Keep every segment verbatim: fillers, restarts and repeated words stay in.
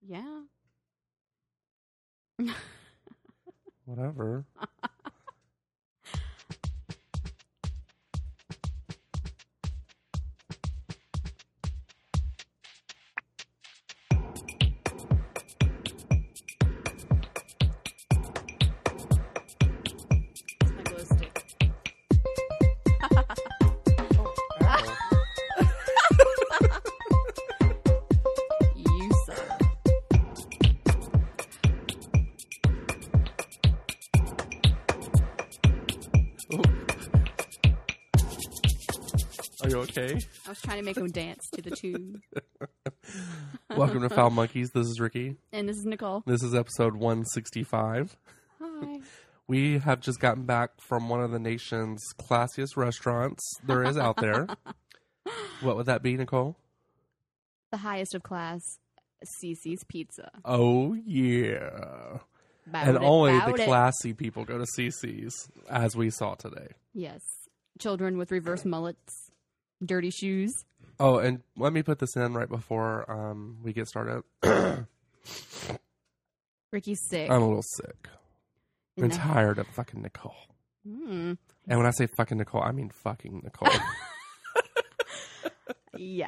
Yeah. Whatever. My glow stick. You suck. Are you okay? I was trying to make him dance to the tune. Welcome to Foul Monkeys. This is Ricky. And this is Nicole. This is episode one sixty-five. Hi. We have just gotten back from one of the nation's classiest restaurants there is out there. What would that be, Nicole? The highest of class, Cece's Pizza. Oh, yeah. Bout and it, only bout the it. classy people go to Cece's, as we saw today. Yes. Children with reverse mullets, dirty shoes. Oh, and let me put this in right before um, we get started. Ricky's sick. I'm a little sick. In I'm the- tired of fucking Nicole. Mm. And when I say fucking Nicole, I mean fucking Nicole. Yeah.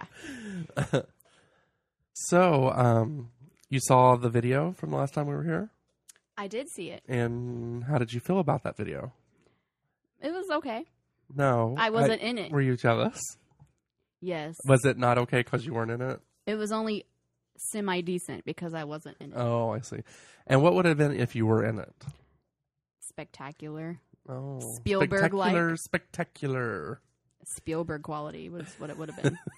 So, um, you saw the video from the last time we were here? I did see it. And how did you feel about that video? It was okay. No. I wasn't in it. Were you jealous? Yes. Was it not okay because you weren't in it? It was only semi-decent because I wasn't in it. Oh, I see. And what would it have been if you were in it? Spectacular. Oh. Spielberg-like. Spectacular, spectacular. Spielberg quality was what it would have been.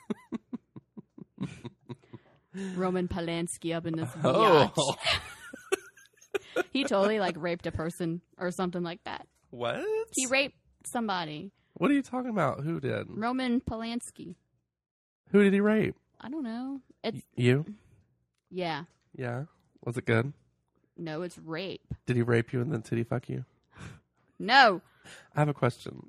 Roman Polanski up in this Oh. yacht. He totally like raped a person or something like that. What? He raped somebody. What are you talking about? Who did? Roman Polanski. Who did he rape? I don't know. It's You? yeah. Yeah. Was it good? No, it's rape. Did he rape you and then titty fuck you? No. I have a question.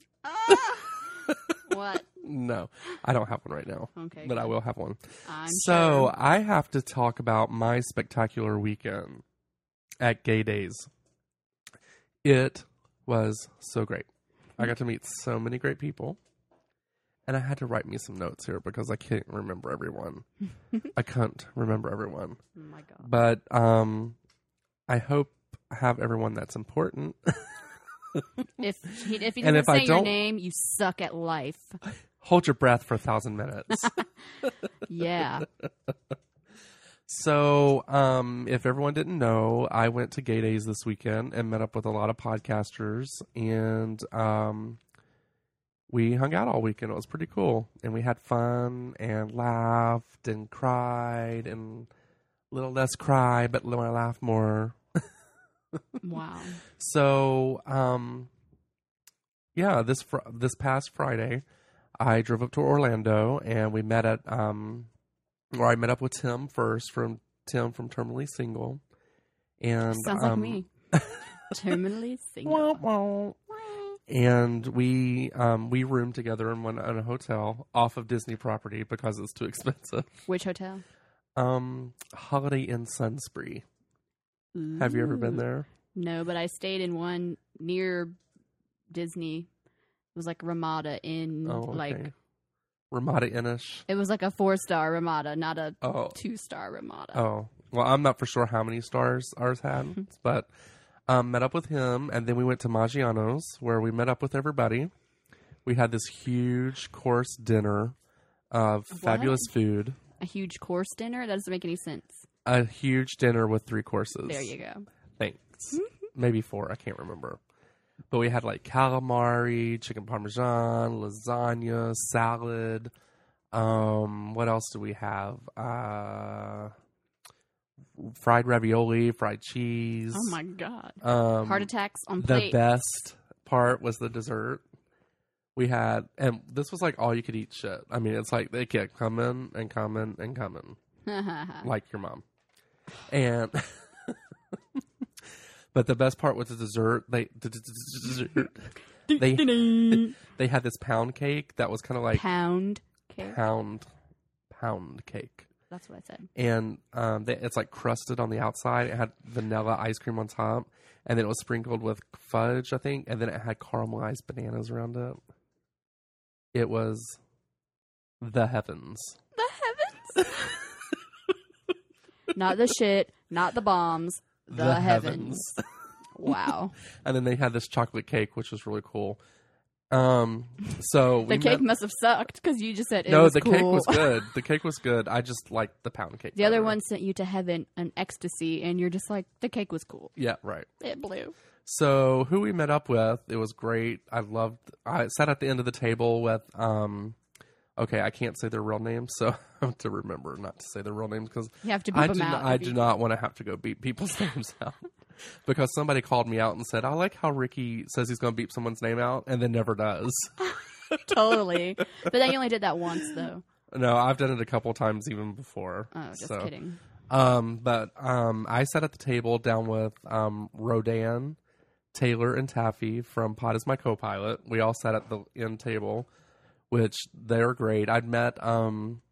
What? No, I don't have one right now, Okay. but I good. will have one. I'm So sure. I have to talk about my spectacular weekend at Gay Days. It was so great. I got to meet so many great people. And I had to write me some notes here because I can't remember everyone. I can't remember everyone. Oh my god. But um, I hope I have everyone that's important. If he, if he And doesn't if I say your don't- name, you suck at life. Hold your breath for a thousand minutes. Yeah. So, um, if everyone didn't know, I went to Gay Days this weekend and met up with a lot of podcasters, and um, we hung out all weekend. It was pretty cool, and we had fun and laughed and cried and a little less cry, but I laughed more. Wow. So, um, yeah, this fr- this past Friday, I drove up to Orlando and we met at, um, or I met up with Tim first from Tim from Terminally Single, and Sounds like um, me. Terminally single. wah, wah. And we um, we roomed together in one in a hotel off of Disney property because it's too expensive. Which hotel? Um, Holiday Inn Sunspree. Have you ever been Ooh. there? No, but I stayed in one near Disney. It was like Ramada Inn. Oh, okay. Like Ramada Innish. it was like a four star Ramada, not a Oh, two star Ramada. Oh, well, I'm not for sure how many stars ours had, but um, met up with him, and then we went to Maggiano's, where we met up with everybody. We had this huge course dinner of fabulous food. A huge course dinner? That doesn't make any sense. A huge dinner with three courses. There you go. Thanks. Maybe four, I can't remember. But we had like calamari, chicken parmesan, lasagna, salad. Um, what else do we have? Uh, fried ravioli, fried cheese. Oh my god. Um, Heart attacks on the plate. best part was the dessert. We had, and this was like all you could eat shit. I mean, it's like they kept coming and coming and coming, like your mom. And, but the best part was the dessert. They, the dessert, they, they had this pound cake that was kind of like Pound cake. pound, pound cake. That's what I said. And um, they, it's like crusted on the outside. It had vanilla ice cream on top. And then it was sprinkled with fudge, I think. And then it had caramelized bananas around it. It was the heavens. The heavens? Not the shit, not the bombs. The, The heavens. heavens. Wow. And then they had this chocolate cake, which was really cool. Um, so The we cake met, must have sucked because you just said it no, was the cool. cake was good. The cake was good. I just liked the pound cake. The other better. one sent you to heaven, an ecstasy, and you're just like, the cake was cool. Yeah, right. It blew. So who we met up with, it was great. I loved. I sat at the end of the table with. Um, okay, I can't say their real names, so I have to remember not to say their real names because You have to beep I them do. out. Not, I if do you- not want to have to go beep people's names out because somebody called me out and said, "I like how Ricky says he's going to beep someone's name out and then never does." Totally. But then you only did that once, though. No, I've done it a couple times even before. Oh, just so. kidding. Um, but um, I sat at the table down with um, Rodan, Taylor, and Taffy from Pod is My Co-Pilot. We all sat at the end table, which they're great. I'd met, um,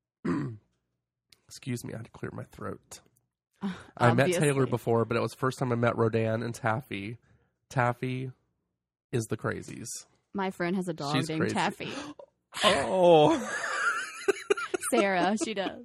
excuse me, I had to clear my throat. I met Taylor Obviously. before, but it was the first time I met Rodan and Taffy. Taffy is the crazies. My friend has a dog She's named crazy. Taffy. Oh. Sarah, she does.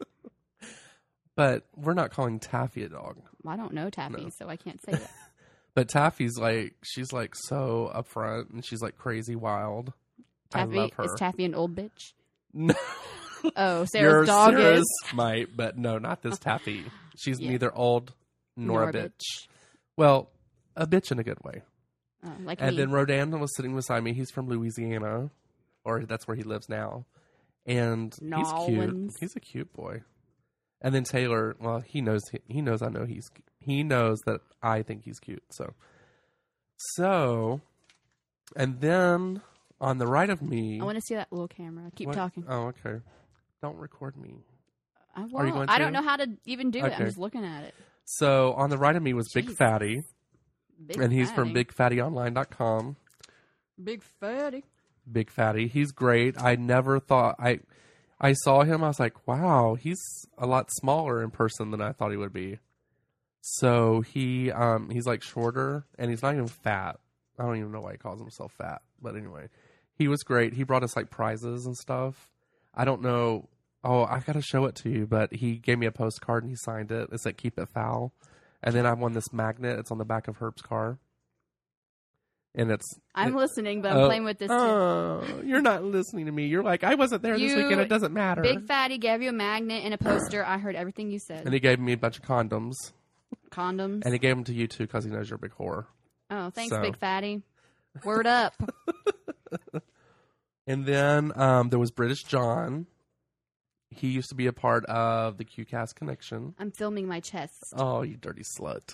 But we're not calling Taffy a dog. I don't know Taffy, No. so I can't say that. But Taffy's like, she's like so upfront and she's like crazy wild. Taffy I love her. is Taffy an old bitch? No, Oh, Sarah's your dog Sarah's is might, but no, not this Taffy. She's Yeah. neither old nor, Nor a a bitch. Well, a bitch in a good way. oh, like And me. then Rodan was sitting beside me. He's from Louisiana, or that's where he lives now. And he's cute. Nolans. He's a cute boy. And then Taylor, well, he knows he knows I know he's he knows that I think he's cute. So, so, and then on the right of me, I want to see that little camera. Keep what- talking. Oh, okay. Don't record me. I, Are you won't. going I to? don't know how to even do it. Okay. I'm just looking at it. So on the right of me was Big Jesus. Fatty, Big and he's from fatty. big fatty online dot com. Big fatty. Big Fatty. He's great. I never thought I I saw him. I was like, wow, he's a lot smaller in person than I thought he would be. So he um he's like shorter and he's not even fat. I don't even know why he calls himself fat, but anyway, he was great. He brought us like prizes and stuff. I don't know. Oh, I gotta show it to you, but he gave me a postcard and he signed it. It said "Keep it foul," and then I won this magnet. It's on the back of Herb's car, and it's I'm it- listening, but I'm Oh, playing with this too. Oh, you're not listening to me. You're like, I wasn't there this You- weekend. It doesn't matter. Big fatty gave you a magnet and a poster. I heard everything you said. And he gave me a bunch of condoms, Condoms. and he gave them to you too because he knows you're a big whore. oh, thanks, so- big fatty. Word up. And then um, there was British John. He used to be a part of the QCast Connection. I'm filming my chest. Oh, you dirty slut.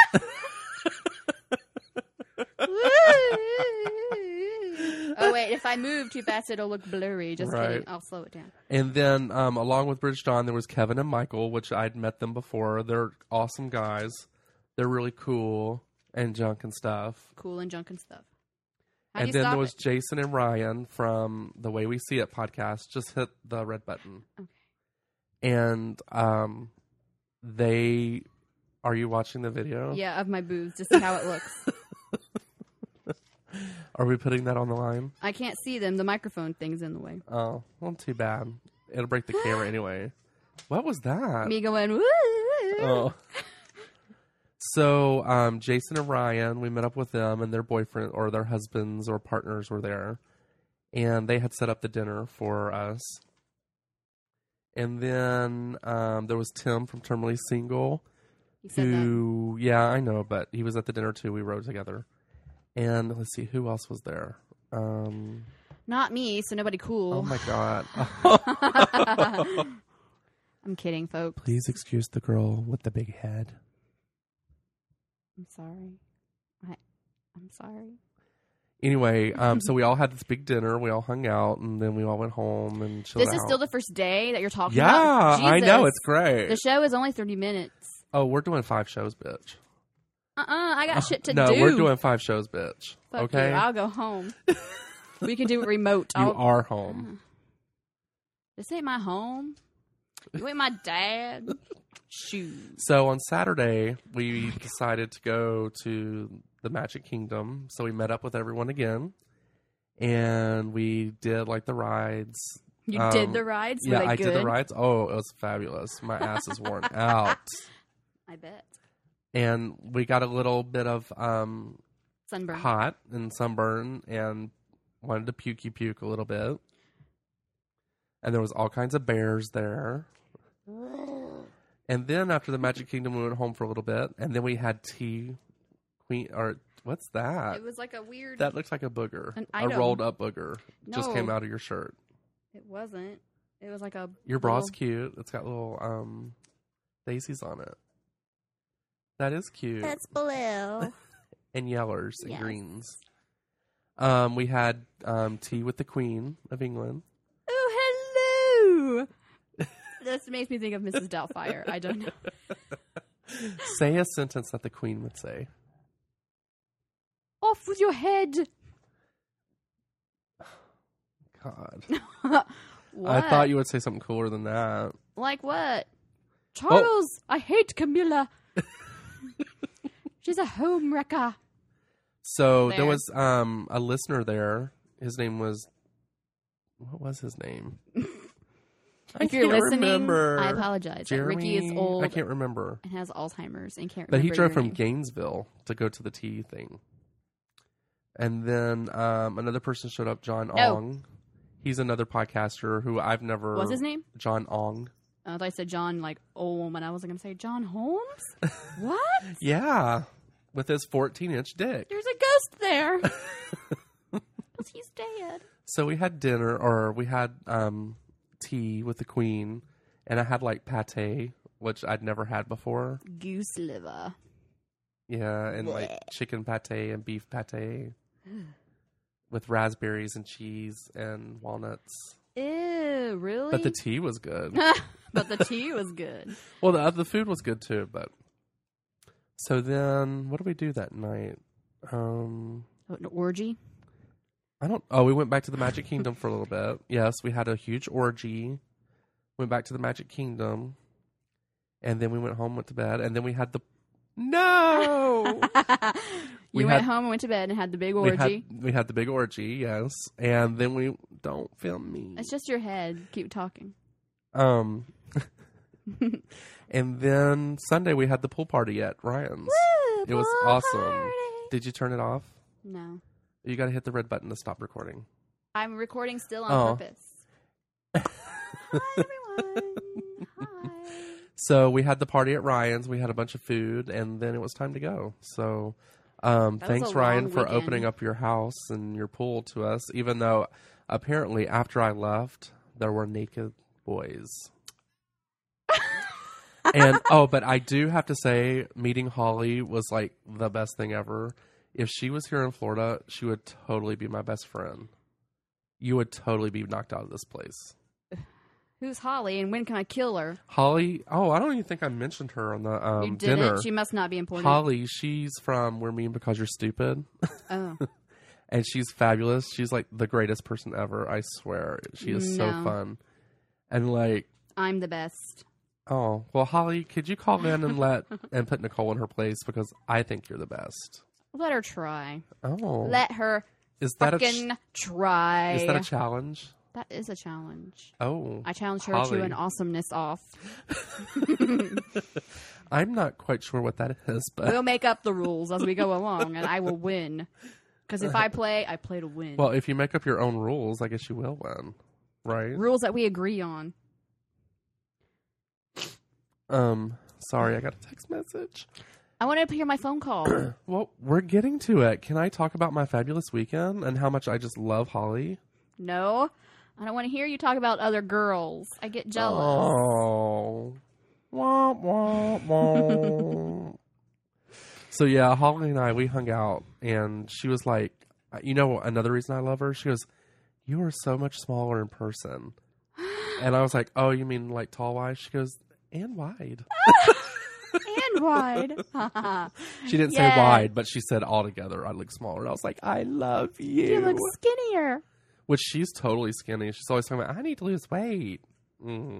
Oh wait, if I move too fast, it'll look blurry. Just Right. kidding. I'll slow it down. And then um, along with British John, there was Kevin and Michael, which I'd met them before. They're awesome guys. They're really cool and junk and stuff. Cool and junk and stuff. How do And you then stop there was it? Jason and Ryan from the Way We See It podcast. Just hit the red button. Okay. And um, they, are you watching the video? Yeah, of my boobs to see how it looks. Are we putting that on the line? I can't see them. The microphone thing's in the way. Oh, well, too bad. It'll break the camera anyway. What was that? Me going, woo! Oh. So, um, Jason and Ryan, we met up with them, and their boyfriend or their husbands or partners were there, and they had set up the dinner for us. And then um, there was Tim from Terminally Single, He said that. who, yeah, I know, but he was at the dinner too. We rode together. And let's see, who else was there? Um, Not me, so nobody oh cool. my God. I'm kidding, folks. Please excuse the girl with the big head. I'm sorry. I, I'm sorry. Anyway, um, so we all had this big dinner. We all hung out, and then we all went home and chilled This out. is still the first day that you're talking yeah, about? I know. Jesus. It's great. The show is only thirty minutes. Oh, we're doing five shows, bitch. Uh-uh, I got shit to no, do. we're doing five shows, bitch. Fuck okay? you. I'll go home. We can do it remote. You I'll, are home. This ain't my home. You ain't my dad. Shoot. So on Saturday, we decided to go to the Magic Kingdom. So we met up with everyone again. And we did like the rides. You um, did the rides? Were Yeah, they I good? did the rides. Oh, it was fabulous. My ass is worn out. I bet. And we got a little bit of um, Sunburn. hot and sunburn and wanted to pukey puke a little bit. And there was all kinds of bears there. And then after the Magic Kingdom, we went home for a little bit. And then we had tea. Queen, or what's that? It was like a weird... That looks like a booger. An a item. rolled up booger. Just No. came out of your shirt. It wasn't. It was like a... Your bra's little- cute. It's got little um, daisies on it. That is cute. That's blue. And yellers and Yes. greens. Um, we had um, tea with the Queen of England. Oh, hello! This makes me think of Missus Doubtfire. I don't know. Say a sentence that the Queen would say. Off with your head! God. What? I thought you would say something cooler than that. Like what? Charles, I hate Camilla. She's a home wrecker. So There. there was um, a listener there. His name was... What was his name? I If you're can't listening, remember. I apologize. Jeremy, Ricky is old I can't remember. and has Alzheimer's and can't But he remember drove your from name. Gainesville to go to the tea thing. And then um, another person showed up, John Oh. Ong. He's another podcaster who I've never... What's his name? John Ong. I thought I said John, like, old woman. I wasn't going to say John Holmes? What? Yeah. With his fourteen-inch dick. There's a ghost there. Because he's dead. So we had dinner, or we had um, tea with the Queen. And I had, like, pate, which I'd never had before. Goose liver. Yeah, and, like, Blech. chicken pate and beef pate. With raspberries and cheese and walnuts. Ew, really? But the tea was good. But the tea was good. Well, the, the food was good too, but... So then, what did we do that night? Um, Oh, an orgy? I don't... Oh, we went back to the Magic Kingdom for a little bit. Yes, we had a huge orgy. Went back to the Magic Kingdom. And then we went home, went to bed. And then we had the... No! You We went had- home and went to bed and had the big we, orgy. had, we had the big orgy, yes. And then we... Don't film me. It's just your head. Keep talking. Um... And then Sunday we had the pool party at Ryan's. Woo, It was pool awesome. party. Did you turn it off? No. You got to hit the red button to stop recording. I'm recording still on Oh. purpose. Hi, everyone. Hi. So we had the party at Ryan's. We had a bunch of food, and then it was time to go. So um, That was thanks, a Ryan, long for weekend. opening up your house and your pool to us, even though apparently after I left, there were naked boys. And oh, but I do have to say, meeting Holly was like the best thing ever. If she was here in Florida, she would totally be my best friend. You would totally be knocked out of this place. Who's Holly and when can I kill her? Holly, oh, I don't even think I mentioned her on the um, you didn't? dinner. She must not be important. Holly, she's from We're Mean Because You're Stupid. Oh. And she's fabulous. She's like the greatest person ever. I swear. She is so No. fun. And like, I'm the best. oh, well, Holly, could you call in and let and put Nicole in her place because I think you're the best. Let her try. Oh, Let her is that a fucking ch- try. is that a challenge? That is a challenge. Oh, I challenge her Holly. to an awesomeness off. I'm not quite sure what that is, but We'll make up the rules as we go along, and I will win. Because if I play, I play to win. well, if you make up your own rules, I guess you will win, right? Rules that we agree on. Um, sorry, I got a text message. I want to hear my phone call. Well, we're getting to it. Can I talk about my fabulous weekend and how much I just love Holly? No, I don't want to hear you talk about other girls. I get jealous. Oh. Wah, wah, wah. So, yeah, Holly and I, we hung out, and she was like, you know, another reason I love her? She goes, you are so much smaller in person. And I was like, oh, you mean like tall-wise? She goes, and wide. And wide. She didn't Yes. say wide, but she said altogether I look smaller. And I was like, I love you. You look skinnier. Which she's totally skinny. She's always talking about, I need to lose weight. Mm.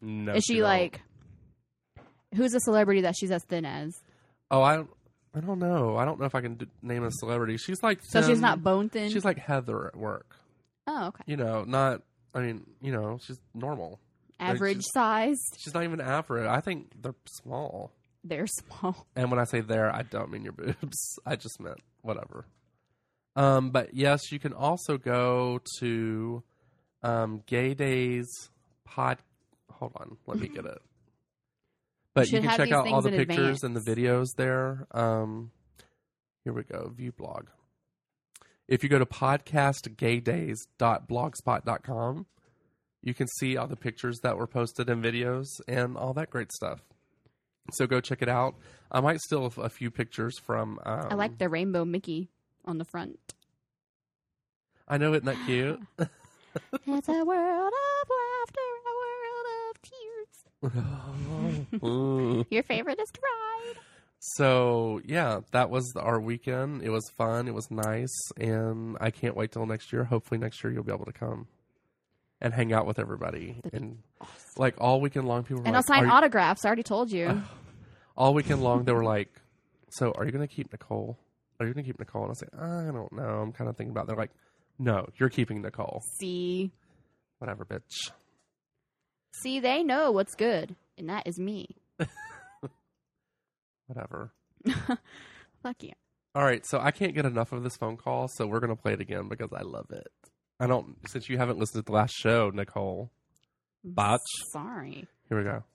No, Is she, don't. like... Who's a celebrity that she's as thin as? Oh, I, I don't know. I don't know if I can d- name a celebrity. She's like So thin. she's not bone thin? She's like Heather at work. Oh, okay. You know, not. I mean, you know, she's normal. Average she's, size? She's not even average. I think they're small. They're small. And when I say there, I don't mean your boobs. I just meant whatever. Um, but yes, you can also go to um, Gay Days Pod. Hold on, let me get it. But you, should can have check these out all things the in pictures and the advance. videos there. Um, here we go. View blog. If you go to podcast gay days dot blogspot dot com, you can see all the pictures that were posted and videos and all that great stuff. So go check it out. I might steal a, a few pictures from... Um, I like the rainbow Mickey on the front. I know, isn't that cute? It's a world of laughter, a world of tears. Ooh. Your favorite is ride. So, yeah, that was our weekend. It was fun. It was nice. And I can't wait till next year. Hopefully next year you'll be able to come and hang out with everybody. And like all weekend long, people were And like, I'll sign "Are you-" autographs. I already told you. all weekend long, they were like, so are you going to keep Nicole? Are you going to keep Nicole? And I was like, I don't know. I'm kind of thinking about it. They're like, no, you're keeping Nicole. See? Whatever, bitch. See, they know what's good. And that is me. Whatever. Fuck you. All right, so I can't get enough of this phone call, so we're going to play it again because I love it. I don't, since you haven't listened to the last show, Nicole. Botch. Sorry. Here we go.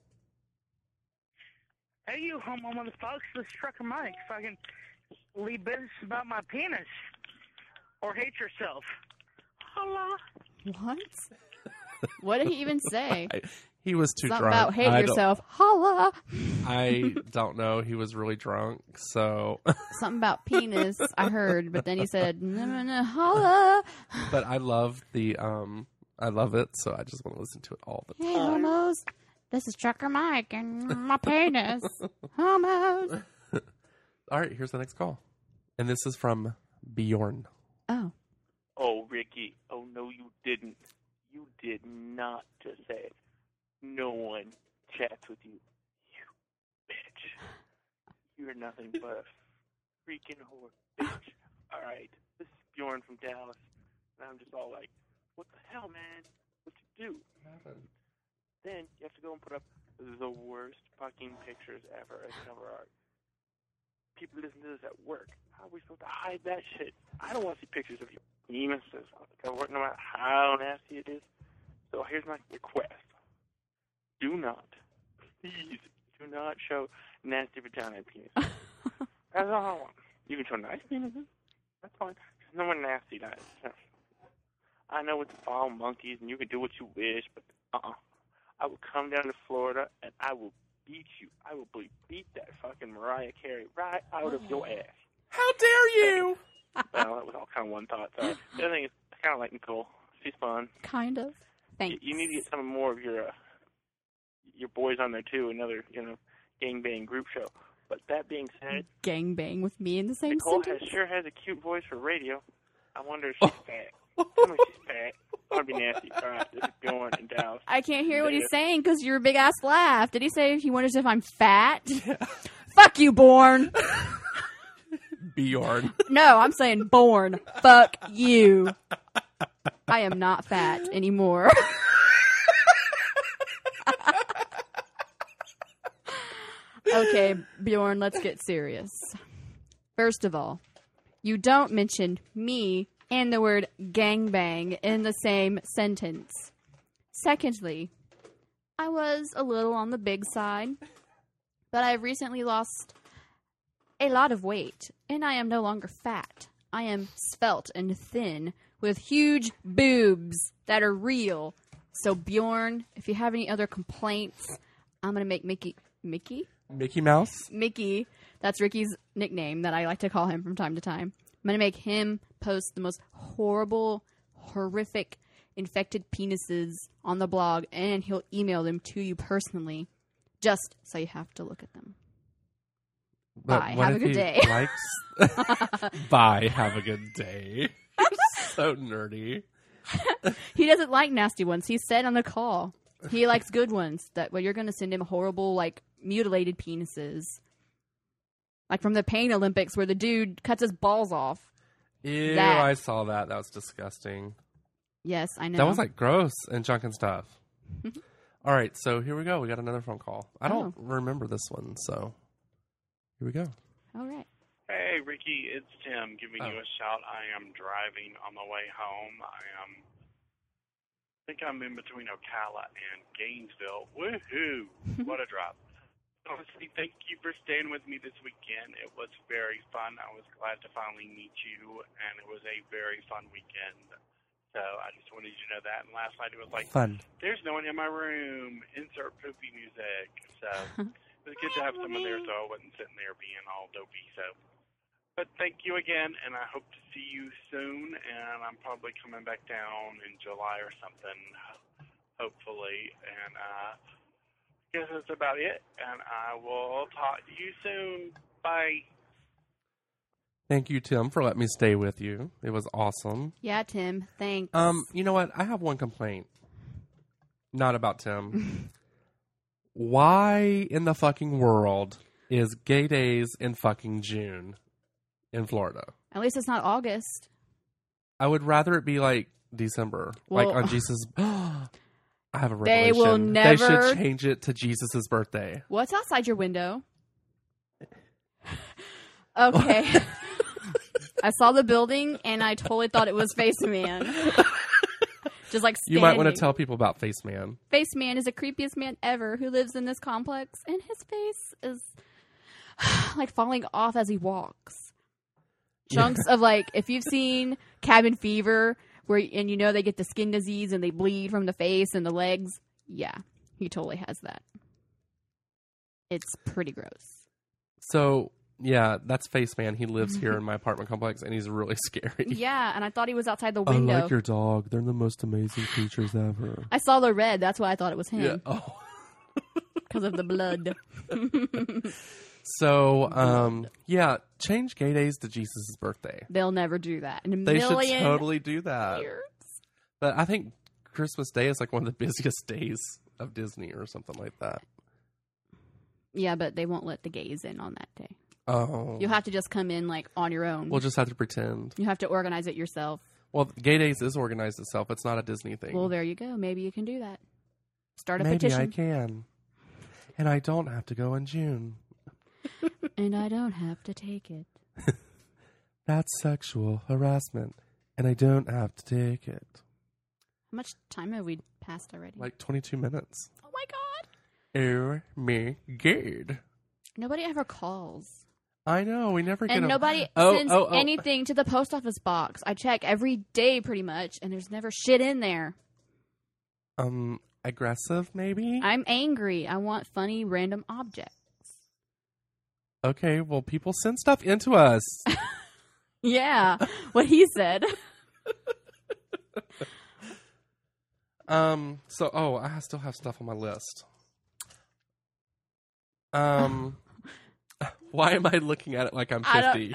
Hey, you homo motherfuckers, this trucker Mike. Fucking leave business about my penis. Or hate yourself. Holla. What? What did he even say? I, he was too Something drunk. about hate I don't- yourself. Holla. I don't know. He was really drunk, so. Something about penis, I heard. But then he said, no, no, no, holla. But I love the, um, I love it, so I just want to listen to it all the Hey, time. homos. This is Trucker Mike and my penis. Homos. All right, here's the next call. And this is from Bjorn. Oh. Oh, Ricky. Oh, no, you didn't. You did not just say it. No one chats with you. You bitch. You're nothing but a freaking whore, bitch. All right. This is Bjorn from Dallas. And I'm just all like, what the hell, man? What you do? Then you have to go and put up the worst fucking pictures ever as cover art. People listen to this at work. How are we supposed to hide that shit? I don't want to see pictures of your penises on the cover, no matter how nasty it is. So here's my request. Do not, please, do not show nasty vagina and penis. That's all I want. You can show nice penises. That's fine. There's no one nasty nice. I know it's all monkeys and you can do what you wish, but uh-uh. I will come down to Florida and I will beat you. I will beat that fucking Mariah Carey right out of your ass. How dare you? Well, that was all kind of one thought. Sorry. The other thing is, I kind of like Nicole. She's fun. Kind of. Thanks. You, you need to get some more of your uh, your boys on there too. Another, you know, gangbang group show. But that being said, Gangbang with me in the same Nicole sentence. has, sure has a cute voice for radio. I wonder if she's fat. Tell me if she's fat. I want to be nasty. All right, this is Bjorn in Dallas. I can't hear what he's saying because your big ass laugh. Did he say he wonders if I'm fat? Fuck you, Born. Bjorn. No, I'm saying Born. Fuck you. I am not fat anymore. Okay, Bjorn, let's get serious. First of all, you don't mention me and the word gangbang in the same sentence. Secondly, I was a little on the big side, but I've recently lost a lot of weight, and I am no longer fat. I am svelte and thin with huge boobs that are real. So, Bjorn, if you have any other complaints, I'm going to make Mickey... Mickey? Mickey Mouse? Mickey, that's Ricky's nickname that I like to call him from time to time. I'm going to make him post the most horrible, horrific, infected penises on the blog, and he'll email them to you personally, just so you have to look at them. But Bye. what Have a if good he day. Likes... Bye. Have a good day. So nerdy. He doesn't like nasty ones. He said on the call. He likes good ones. That well, you're going to send him horrible, like mutilated penises, like from the Pain Olympics, where the dude cuts his balls off. Ew, That. I saw that. That was disgusting. Yes, I know. That was like gross and junk and stuff. All right, so here we go. We got another phone call. I don't Oh. remember this one, so here we go. All right. Hey, Ricky, it's Tim giving Oh. you a shout. I am driving on the way home. I am, I think I'm in between Ocala and Gainesville. Woohoo! What a drive. Honestly, thank you for staying with me this weekend. It was very fun. I was glad to finally meet you, and it was a very fun weekend. So I just wanted you to know that. And last night it was like, Fun. there's no one in my room. Insert poopy music. So it was good to have someone there so I wasn't sitting there being all dopey. So, but thank you again, and I hope to see you soon. And I'm probably coming back down in July or something, hopefully. And uh, I guess that's about it. And I will talk to you soon. Bye. Thank you, Tim, for letting me stay with you. It was awesome. Yeah, Tim. Thanks. Um, you know what? I have one complaint. Not about Tim. Why in the fucking world is Gay Days in fucking June in Florida? At least it's not August. I would rather it be like December, Well- like on Jesus. I have a They revelation. will They should never- change it to Jesus' birthday. What's outside your window? Okay. I saw the building and I totally thought it was Face Man. Just like standing. You might want to tell people about Face Man. Face Man is the creepiest man ever who lives in this complex, and his face is like falling off as he walks. Chunks of like, if you've seen Cabin Fever, where and you know they get the skin disease and they bleed from the face and the legs. Yeah, he totally has that. It's pretty gross. So, yeah, that's Face Man. He lives here in my apartment complex, and he's really scary. Yeah, and I thought he was outside the I window. like your dog. They're the most amazing creatures ever. I saw the red. That's why I thought it was Yeah. him Oh. because of the blood. So, um, yeah, change Gay Days to Jesus' birthday. They'll never do that in a They million should totally do that. years. But I think Christmas Day is like one of the busiest days of Disney or something like that. Yeah, but they won't let the gays in on that day. Oh. You'll have to just come in like on your own. We'll just have to pretend. You have to organize it yourself. Well, Gay Days is organized itself. It's not a Disney thing. Well, there you go. Maybe you can do that. Start a Maybe petition. I can. And I don't have to go in June. And I don't have to take it. That's sexual harassment. And I don't have to take it. How much time have we passed already? Like twenty-two minutes. Oh my god. Oh my god. Nobody ever calls. I know. We never get And a... nobody Oh, sends oh, oh. anything to the post office box. I check every day pretty much, and there's never shit in there. Um, aggressive, maybe? I'm angry. I want funny random objects. Okay, well, people send stuff into us. Yeah, what he said. Um, so, oh, I still have stuff on my list. Um, why am I looking at it like I'm I fifty?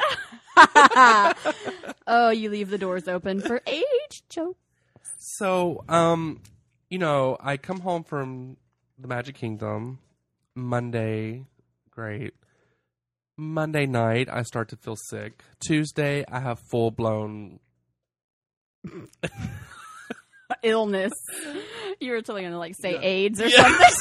Oh, you leave the doors open for age joke. So, um, you know, I come home from the Magic Kingdom Monday. Great. Monday night, I start to feel sick. Tuesday, I have full blown. Illness. You were totally gonna like say Yeah. AIDS or Yeah. something.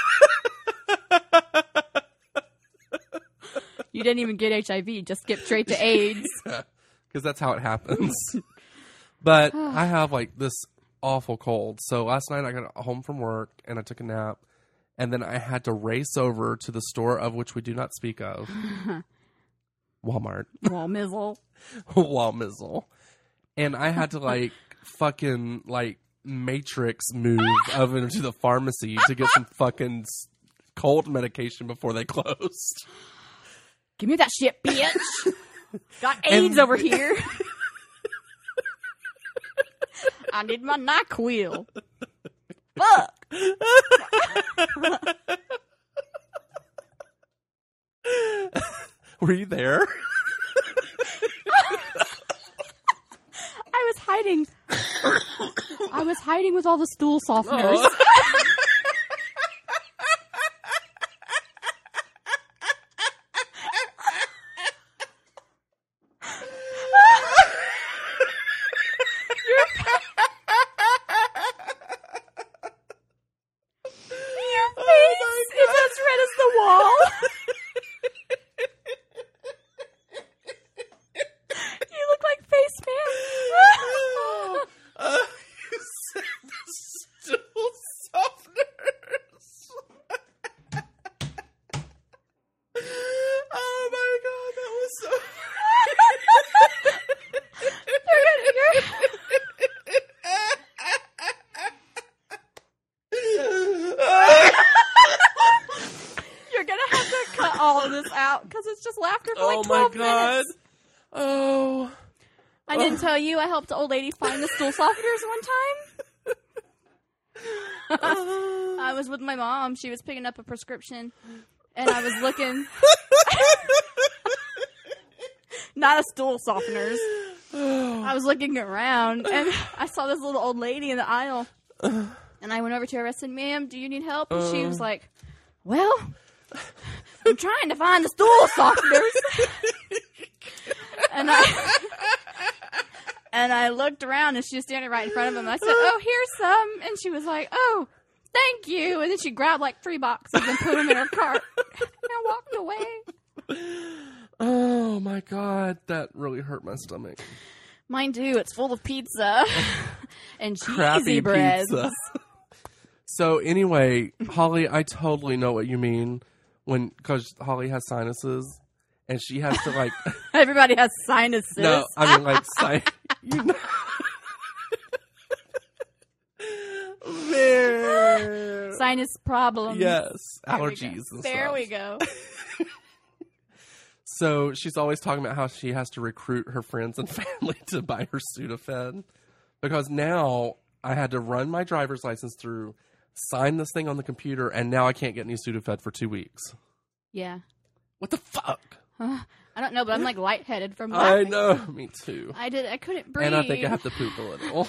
You didn't even get H I V. Just skip straight to AIDS. Because that's how it happens. But I have like this awful cold. So last night I got home from work and I took a nap. And then I had to race over to the store of which we do not speak of. Walmart. Well, mizzle. Walmizzle. And I had to like fucking like Matrix move over into the pharmacy to get some fucking s- cold medication before they closed. Give me that shit, bitch. Got And- AIDS over here. I need my NyQuil. Fuck. Were you there? I was hiding. I was hiding with all the stool softeners. Oh. this out because it's just laughter for Oh like twelve my god. minutes. Oh. I didn't tell you I helped an old lady find the stool softeners one time. I was with my mom. She was picking up a prescription, and I was looking. Not a stool softeners. I was looking around, and I saw this little old lady in the aisle. And I went over to her. I said, "Ma'am, do you need help?" And she was like, "Well, I'm trying to find the stool softeners." and I and I looked around, and she was standing right in front of him. And I said, "Oh, here's some." And she was like, "Oh, thank you." And then she grabbed like three boxes and put them in her cart and walked away. Oh my god, that really hurt my stomach. Mine too. It's full of pizza and cheesy Crappy breads. pizza. So anyway, Holly, I totally know what you mean when, because Holly has sinuses and she has to like. Everybody has sinuses. No, I mean like si- you know. There. Sinus problems. Yes, There we allergies. go. And There stuff. we go. So she's always talking about how she has to recruit her friends and family to buy her Sudafed, because now I had to run my driver's license through, sign this thing on the computer, and now I can't get any Sudafed for two weeks. Yeah. What the fuck? Uh, I don't know, but I'm like lightheaded from I laughing. know, me too. I did. I couldn't breathe. And I think I have to poop a little.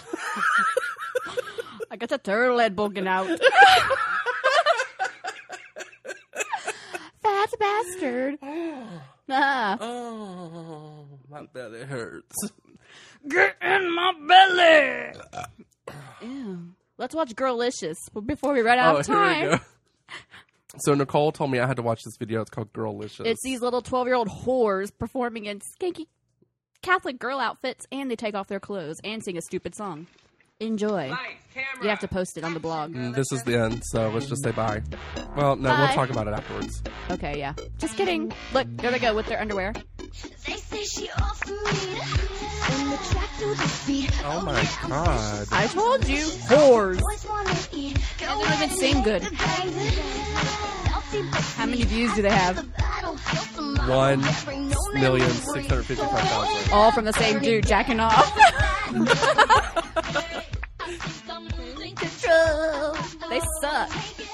I got the turtle head poking out. Fat bastard. Ah. Oh, my belly hurts. Get in my belly. Ew. Let's watch Girlicious before we run out Oh, of here time. we go. So Nicole told me I had to watch this video. It's called Girlicious. It's these little twelve-year-old whores performing in skanky Catholic girl outfits, and they take off their clothes and sing a stupid song. Enjoy. You have to post it on the blog. Mm, this is the end, so let's just say bye. Well, no, Bye. we'll talk about it afterwards. Okay, yeah. Just kidding. Look, there they go with their underwear. They say she offered me from the track to the beat. Oh my god. I told you. Whores. Boys wanna eat. They don't even sing good. How many views do they have? One million six hundred fifty-five thousand. All from the same dude jacking off. They suck.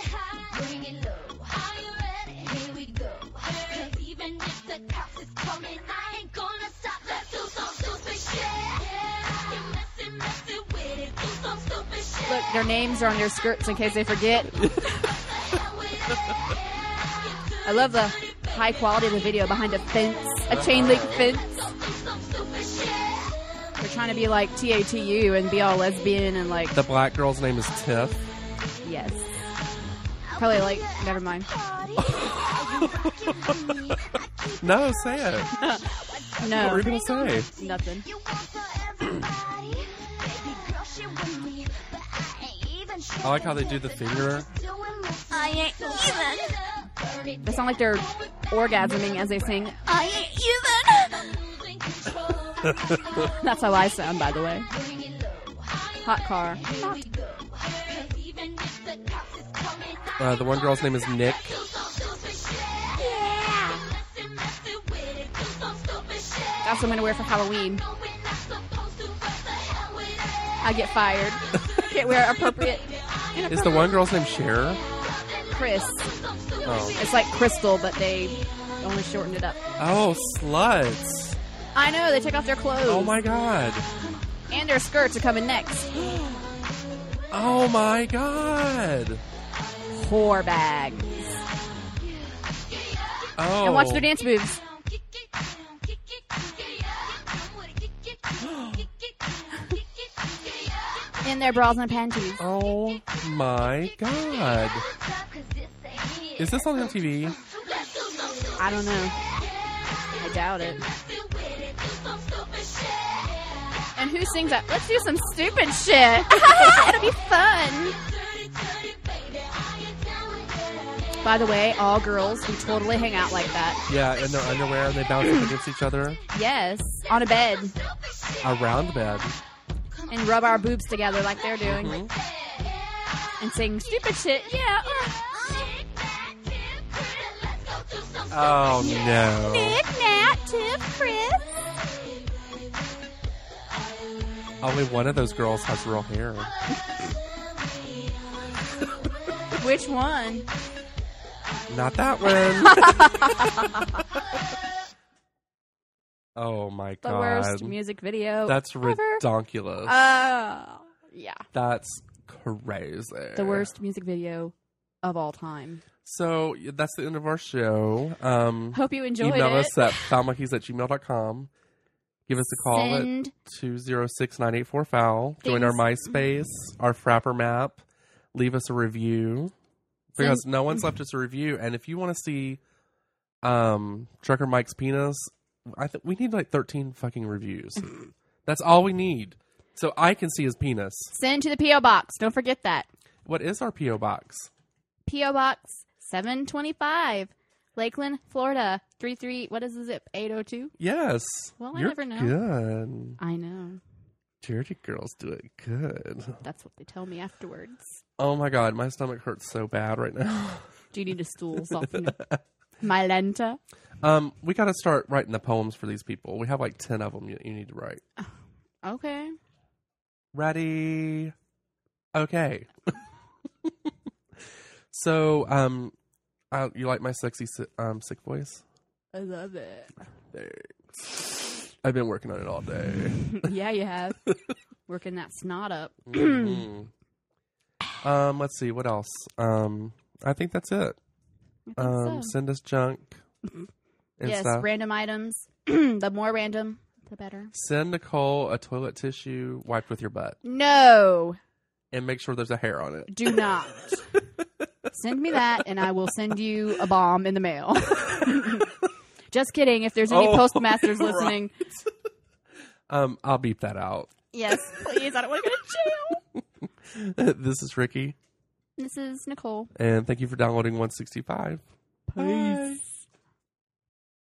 Look, their names are on their skirts in case they forget. I love the high quality of the video behind a fence, a chain link fence. They're trying to be like T A T U and be all lesbian and like, The black girl's name is Tiff. yes. Probably like, never mind. No, say it. What were No, you going to say? nothing. I like how they do the finger. I ain't even. They sound like they're orgasming as they sing, I ain't even. That's how I sound, by the way. Hot car. Uh, the one girl's name is Nick. That's what I'm going to wear for Halloween. I get fired. Can't wear appropriate. Is the one girl's name Cher? Chris. Oh. It's like Crystal, but they only shortened it up. Oh, sluts. I know, they take off their clothes. Oh my god. And their skirts are coming next. Oh my god. Whore bags. Oh. And watch their dance moves. In their bras and panties. Oh my god. Is this on M T V? I don't know. I doubt it. And who sings that? Let's do some stupid shit. It'll be fun. By the way, all girls, we totally hang out like that. Yeah, in their underwear and they bounce up against each other. Yes, on a bed. Around bed. And rub our boobs together like they're doing. Mm-hmm. And sing stupid shit. Yeah. uh. Oh, no. Nick, Nat, Tiff, Chris. Only one of those girls has real hair. Which one? Not that one. Oh, my The God. worst music video That's ever. ridiculous. Oh, yeah. That's crazy. The worst music video of all time. So that's the end of our show. Um, Hope you enjoyed email it. us at foulmonkeys at gmail dot com. Give us a call Send at two oh six, nine eight four, foul. Join our MySpace, our Frapper map. Leave us a review. Because Send- no one's left us a review. And if you want to see um, Trucker Mike's penis, I think we need like thirteen fucking reviews. That's all we need. So I can see his penis. Send to the P O box. Don't forget that. What is our P O box? P O box seven twenty-five, Lakeland, Florida. Three three. What is the zip? Eight oh two. Yes. Well, I You're never know. Good. I know. Jersey girls do it good. That's what they tell me afterwards. Oh my God, my stomach hurts so bad right now. Do you need a stool softener? My lenta. Um, we got to start writing the poems for these people. We have like ten of them you, you need to write. Okay. Ready? Okay. So, um, I, you like my sexy si- um sick voice? I love it. Thanks. I've been working on it all day. Yeah, you have. Working that snot up. Mhm. Um, let's see what else. Um, I think that's it. I think Um, so. send us junk and Yes, stuff. random items. The more random, the better. Send Nicole a toilet tissue wiped with your butt, No, and make sure there's a hair on it. do not. Send me that, and I will send you a bomb in the mail. Just kidding. If there's any Oh, postmasters right. listening, Um, I'll beep that out. yes, please. I don't want to go to jail. This is Ricky, This is Nicole. and thank you for downloading one sixty-five. Peace.